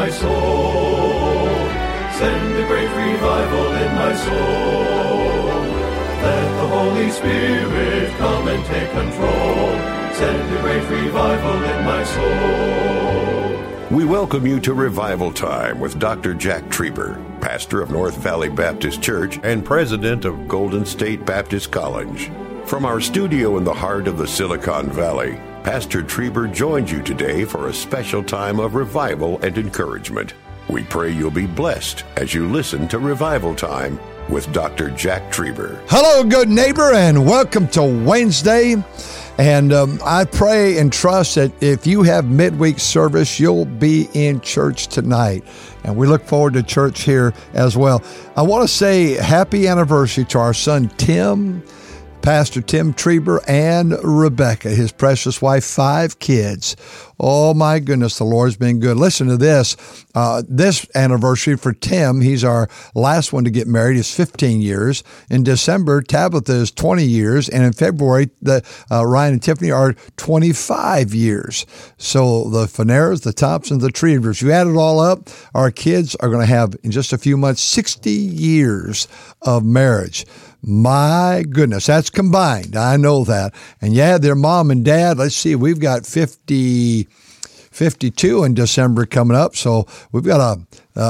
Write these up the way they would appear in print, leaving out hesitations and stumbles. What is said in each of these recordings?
my soul. Send a great revival in my soul. Let the Holy Spirit come and take control. Send a great revival in my soul. We welcome you to Revival Time with Dr. Jack Trieber, pastor of North Valley Baptist Church and president of Golden State Baptist College. From our studio in the heart of the Silicon Valley, Pastor Trieber joins you today for a special time of revival and encouragement. We pray you'll be blessed as you listen to Revival Time with Dr. Jack Trieber. Hello, good neighbor, and welcome to Wednesday. And I pray and trust that if you have midweek service, you'll be in church tonight. And we look forward to church here as well. I want to say happy anniversary to our son, Tim, Pastor Tim Trieber, and Rebecca, his precious wife, 5 kids. Oh my goodness, the Lord's been good. Listen to this. This anniversary for Tim, he's our last one to get married, is 15 years. In December, Tabitha is 20 years. And in February, Ryan and Tiffany are 25 years. So the Faneras, the Thompsons, the Triebers, you add it all up, our kids are going to have, in just a few months, 60 years of marriage. My goodness, that's combined. I know that. And yeah, their mom and dad, let's see, we've got 52 in December coming up. So we've got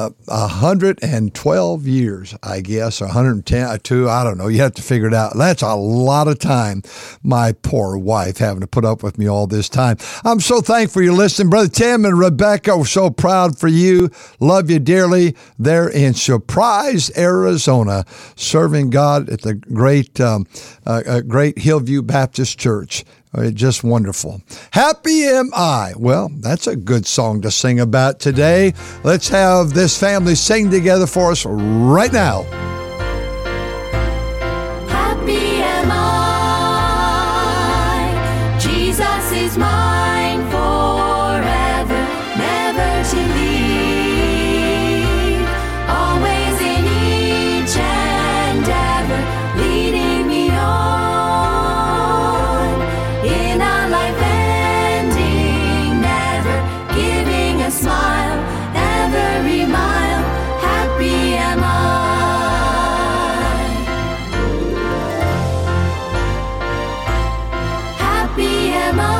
112 years, I guess, or 110, two, I don't know. You have to figure it out. That's a lot of time. My poor wife having to put up with me all this time. I'm so thankful you're listening. Brother Tim and Rebecca, we're so proud for you. Love you dearly. They're in Surprise, Arizona, serving God at the great Hillview Baptist Church. Just wonderful. Happy am I. Well, that's a good song to sing about today. Let's have this family sing together for us right now. Happy am I. Jesus is mine forever, never to leave. Always in each and ever, leading me on. In a life ending, never giving a smile, every mile, happy am I. Happy am I.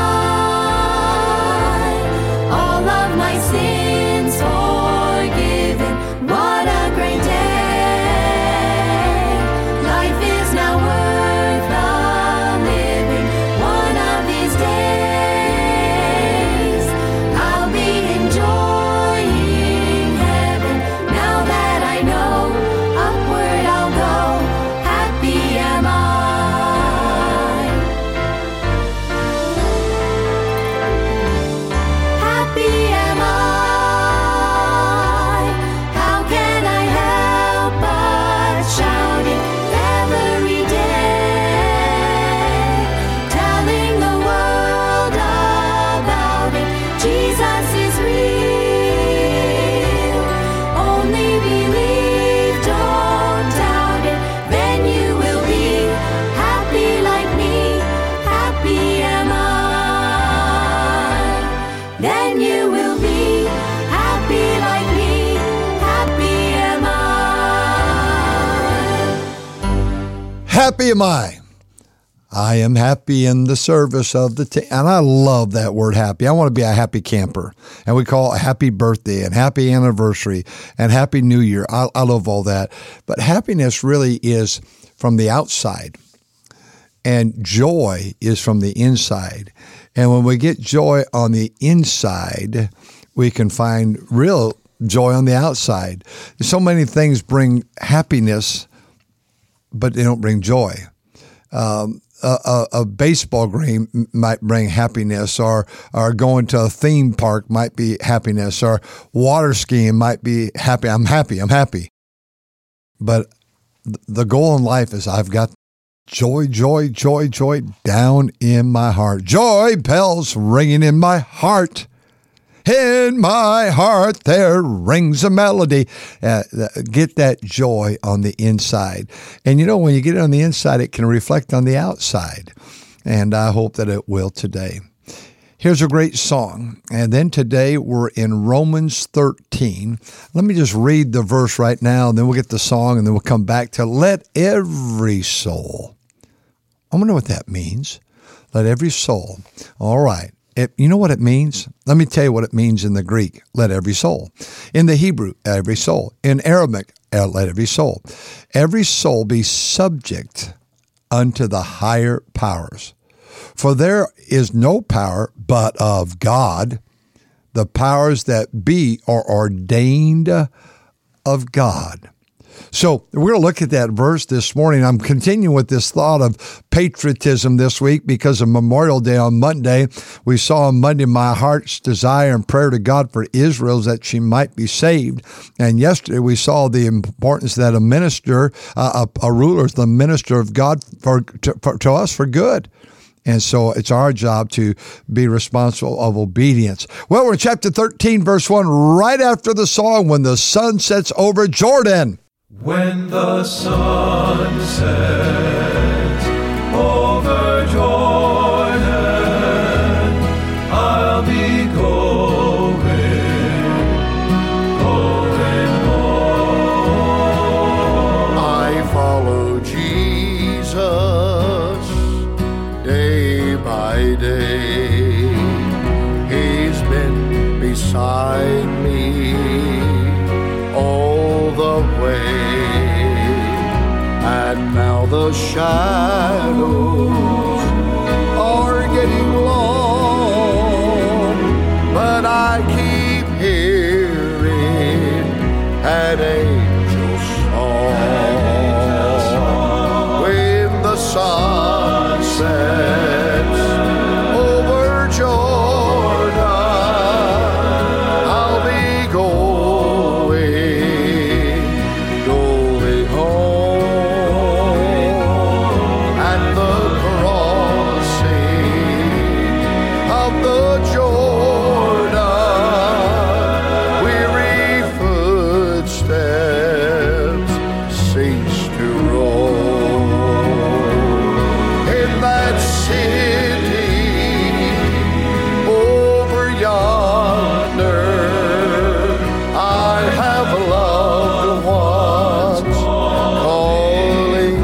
All of my sins forgiven, what a great day. Life is now worth the living. One of these days, I'll be enjoying heaven. Now that I know, upward I'll go. Happy am I. Happy am I. How can I help but shouting every day, telling the world about it. Jesus is real. Only believe, don't doubt it. Then you will be happy like me. Happy am I. Then you will be happy like me. Happy am I. Happy am I. I am happy in the service of the and I love that word happy. I want to be a happy camper. And we call it happy birthday and happy anniversary and happy new year. I love all that. But happiness really is from the outside. And joy is from the inside. And when we get joy on the inside, we can find real joy on the outside. So many things bring happiness, but they don't bring joy. A baseball game might bring happiness, or going to a theme park might be happiness, or water skiing might be happy. I'm happy. But the goal in life is I've got joy down in my heart. Joy bells ringing in my heart. In my heart there rings a melody. Get that joy on the inside. And you know, when you get it on the inside, it can reflect on the outside. And I hope that it will today. Here's a great song. And then today we're in Romans 13. Let me just read the verse right now, and then we'll get the song, and then we'll come back to let every soul. I wonder what that means. Let every soul. All right. You know what it means? Let me tell you what it means in the Greek. Let every soul. In the Hebrew, every soul. In Aramaic, let every soul. Every soul be subject unto the higher powers. For there is no power but of God. The powers that be are ordained of God. So we're going to look at that verse this morning. I'm continuing with this thought of patriotism this week because of Memorial Day on Monday. We saw on Monday my heart's desire and prayer to God for Israel is that she might be saved. And yesterday we saw the importance that a minister, a ruler is the minister of God to us for good. And so it's our job to be responsible of obedience. Well, we're in chapter 13, verse 1, right after the song, When the Sun Sets Over Jordan. When the sun sets over Jordan, I'll be going home. I follow Jesus day by day. He's been beside me all the way. And now the shadows are getting long, but I keep hearing an angel's song. When the sun sets over Jordan, I'll be going home. At the crossing of the Jordan, weary footsteps cease to roll. In that city over yonder, I have loved ones calling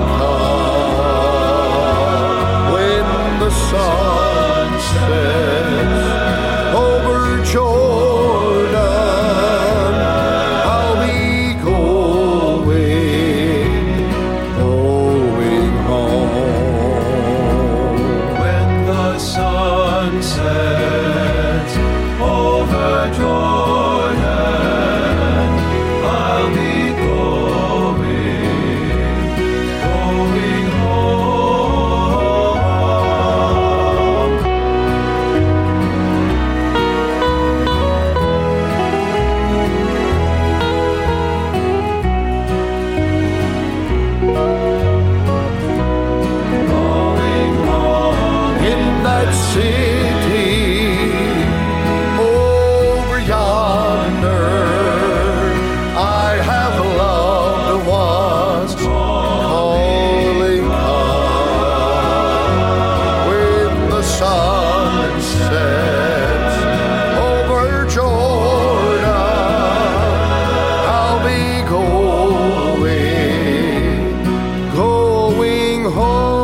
come. When the sun sets over Jordan, I'll be going home. When the sun sets over Jordan, I'll be going home. Going home. In that city over yonder, I have loved ones calling come. When the sun sets over Jordan, I'll be going home.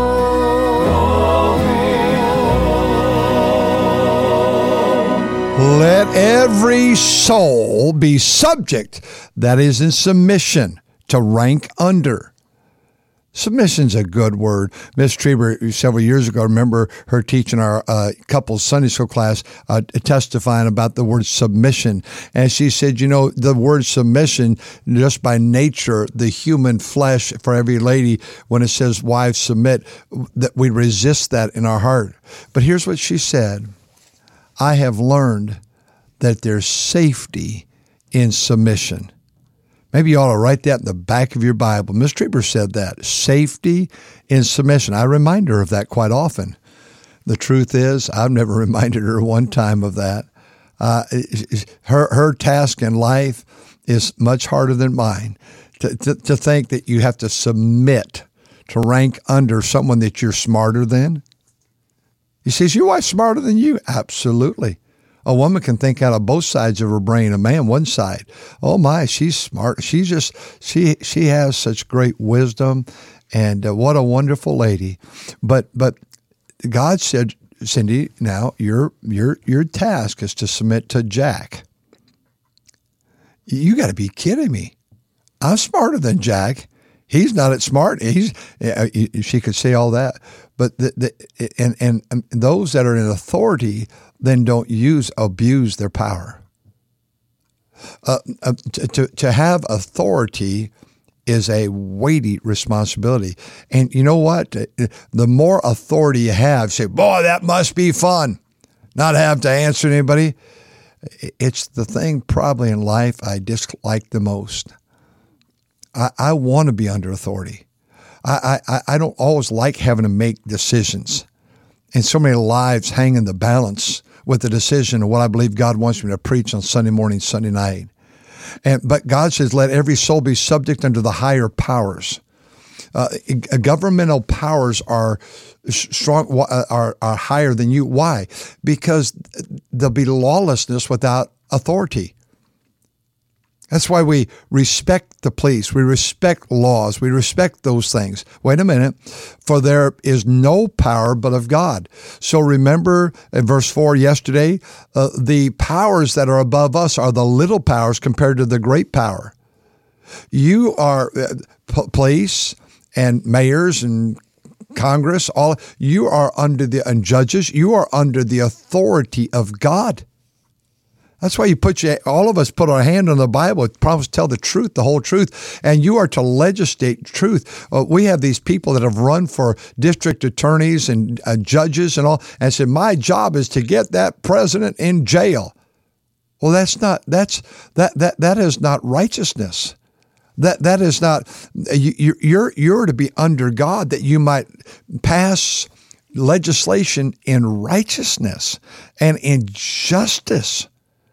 Let every soul be subject, that is in submission, to rank under. Submission's a good word. Miss Trieber, several years ago, I remember her teaching our couples Sunday school class, testifying about the word submission. And she said, you know, the word submission, just by nature, the human flesh, for every lady, when it says wives submit, that we resist that in our heart. But here's what she said. I have learned that there's safety in submission. Maybe you ought to write that in the back of your Bible. Miss Trieber said that, safety in submission. I remind her of that quite often. The truth is, I've never reminded her one time of that. Her task in life is much harder than mine. To think that you have to submit, to rank under someone that you're smarter than. You say, is your wife smarter than you? Absolutely. A woman can think out of both sides of her brain. A man, one side. Oh my, she's smart. She has such great wisdom, and what a wonderful lady. But God said, Cindy, now your task is to submit to Jack. You got to be kidding me. I'm smarter than Jack. He's not as smart. She could say all that, but and those that are in authority then don't abuse their power. To have authority is a weighty responsibility, and you know what? The more authority you have, say, boy, that must be fun, not have to answer anybody. It's the thing probably in life I dislike the most. I want to be under authority. I don't always like having to make decisions. And so many lives hang in the balance with the decision of what I believe God wants me to preach on Sunday morning, Sunday night. But God says, let every soul be subject unto the higher powers. Governmental powers are strong, are higher than you. Why? Because there'll be lawlessness without authority. That's why we respect the police. We respect laws. We respect those things. Wait a minute. For there is no power but of God. So remember in verse 4 yesterday, the powers that are above us are the little powers compared to the great power. You are police and mayors and Congress, you are under and judges, you are under the authority of God. That's why all of us put our hand on the Bible. It promises to tell the truth, the whole truth, and you are to legislate truth. We have these people that have run for district attorneys and judges and all, and said, my job is to get that president in jail. Well, that is not righteousness. That is not, you're to be under God that you might pass legislation in righteousness and in justice.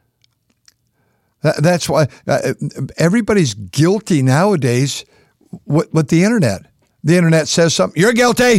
That's why everybody's guilty nowadays with the internet. The internet says something, you're guilty.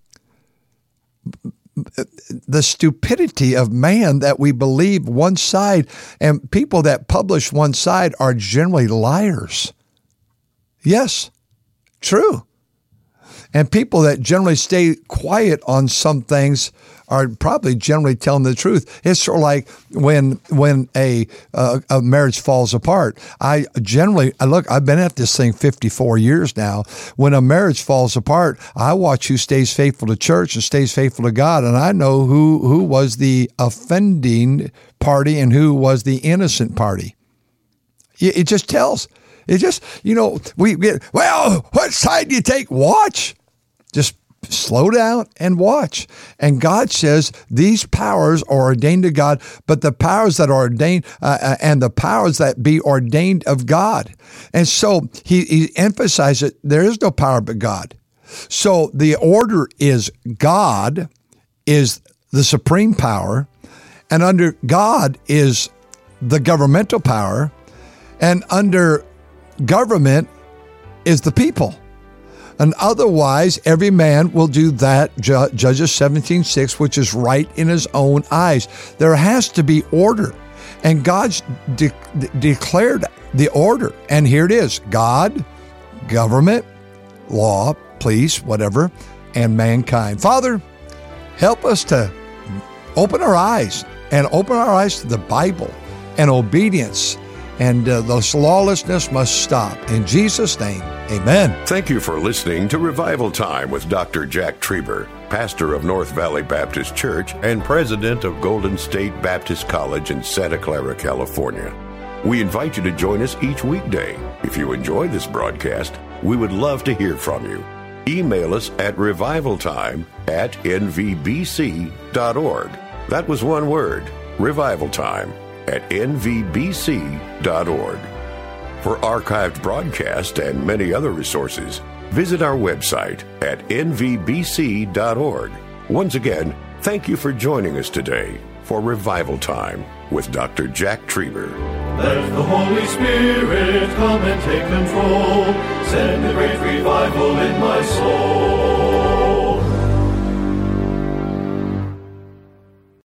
The stupidity of man that we believe one side, and people that publish one side are generally liars. Yes, true. And people that generally stay quiet on some things are probably generally telling the truth. It's sort of like when a marriage falls apart. I've been at this thing 54 years now. When a marriage falls apart, I watch who stays faithful to church and stays faithful to God, and I know who was the offending party and who was the innocent party. It just tells. It just, we get, well, what side do you take? Watch. Just slow down and watch. And God says these powers are ordained of God, but the powers that are ordained and the powers that be ordained of God. And so he emphasized that there is no power but God. So the order is God is the supreme power, and under God is the governmental power, and under government is the people. And otherwise, every man will do that, Judges 17:6, which is right in his own eyes. There has to be order. And God's declared the order. And here it is. God, government, law, police, whatever, and mankind. Father, help us to open our eyes to the Bible and obedience. And this lawlessness must stop. In Jesus' name, amen. Thank you for listening to Revival Time with Dr. Jack Trieber, pastor of North Valley Baptist Church and president of Golden State Baptist College in Santa Clara, California. We invite you to join us each weekday. If you enjoy this broadcast, we would love to hear from you. Email us at revivaltime@nvbc.org. That was one word, revivaltime@nvbc.org. For archived broadcasts and many other resources, visit our website at nvbc.org. Once again, thank you for joining us today for Revival Time with Dr. Jack Trieber. Let the Holy Spirit come and take control. Send a great revival in my soul.